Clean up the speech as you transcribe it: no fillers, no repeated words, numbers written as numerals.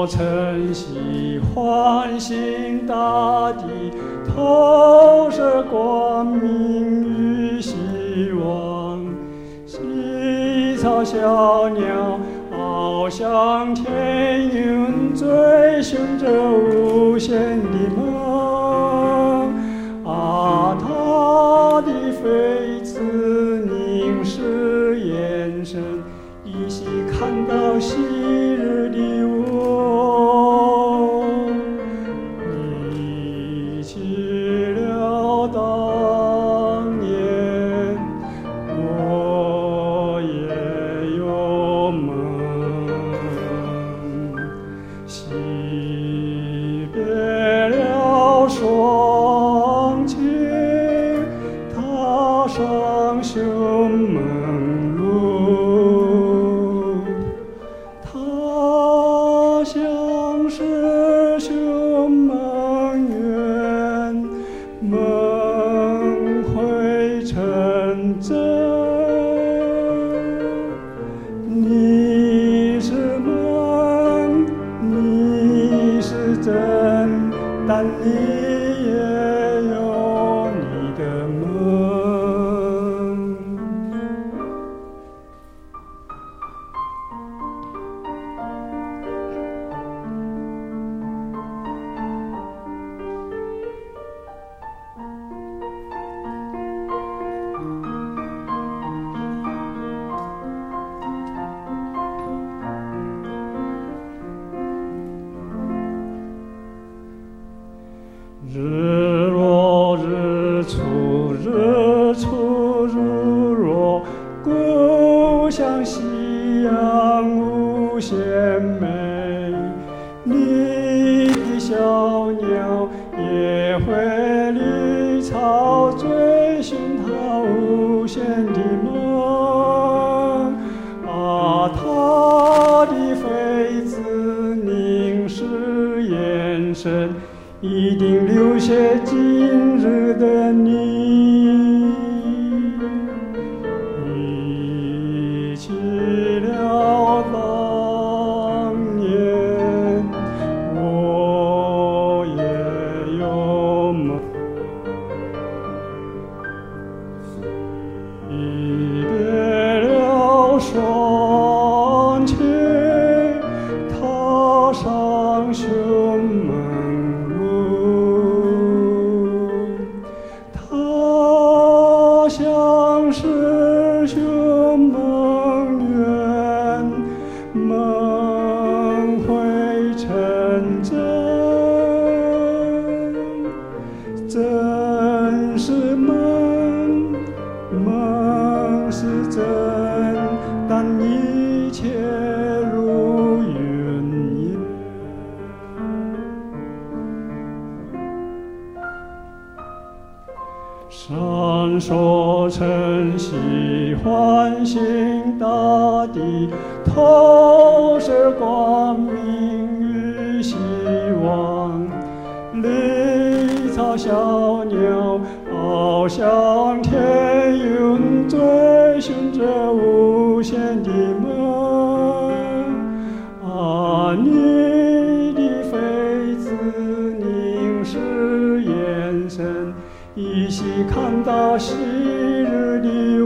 晨曦唤醒大地，投射光明与希望。细草小鸟翱翔天云，追寻着无限的梦。他的妃子凝视眼神，依稀看到昔日的我，忆起了当年，我也有梦。惜别了双亲，踏上修梦路。它像是修梦园，梦会成真。你是梦，你是真，但你也有你的梦。日落日出，日出日落，故乡夕阳无限美。你的小鸟也会绿草，追寻它无限的梦。他的妃子凝视眼神，一定留下今日的你。忆起了当年，我也有梦。惜别了双亲，踏上修梦路。它像是修梦园，梦会成真。真是梦，梦是真，但一切如云烟。闪烁晨曦唤醒大地，投射光明与希望。绿草小鸟翱翔天云，追寻着无限的梦。你的妃子凝视眼神，依稀看到昔日的